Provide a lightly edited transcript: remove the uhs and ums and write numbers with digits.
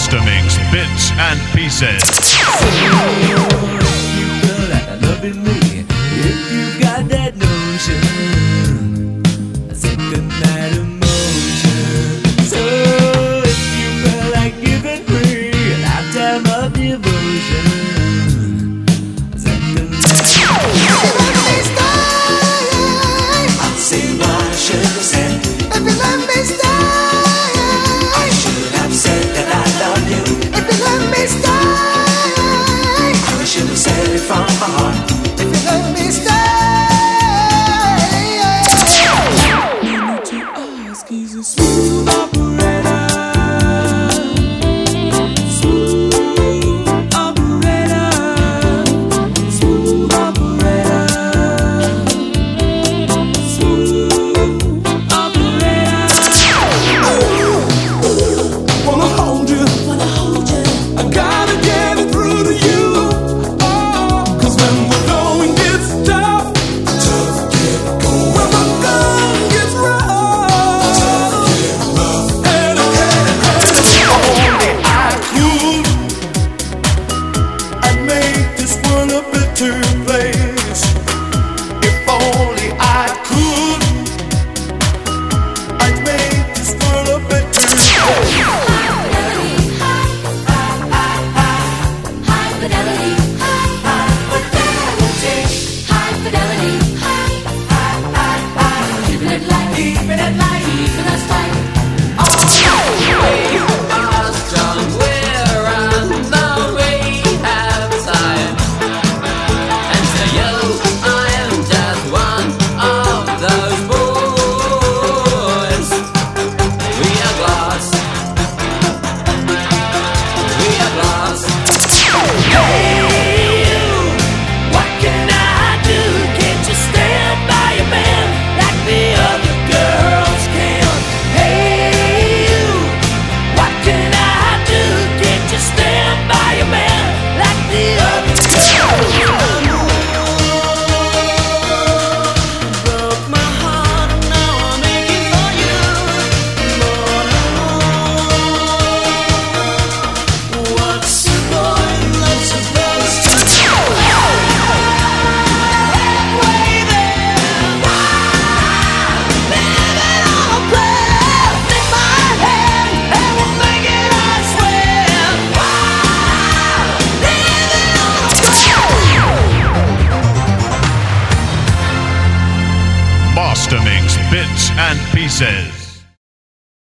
Master Mix Bits and Pieces. You feel like loving me if you got that notion. Second night emotion. So if you feel like giving me a lifetime of devotion. Second night emotion. I'll say what I should have said. If you let me stay, I should have said that I love you. if you let me stay, I should have said it from my heart. if you let me stay. He's a smooth operator. Smooth operator. Smooth operator. Smooth operator. Wanna hold you. I gotta get it through to you. Oh, 'cause when we're going gets tough. When we're going gets rough. Only I could. I'd make this world a better place. If only I could. I'd make this world a better place. Keeping it light, keeping us tight. Master Mix Bits and Pieces.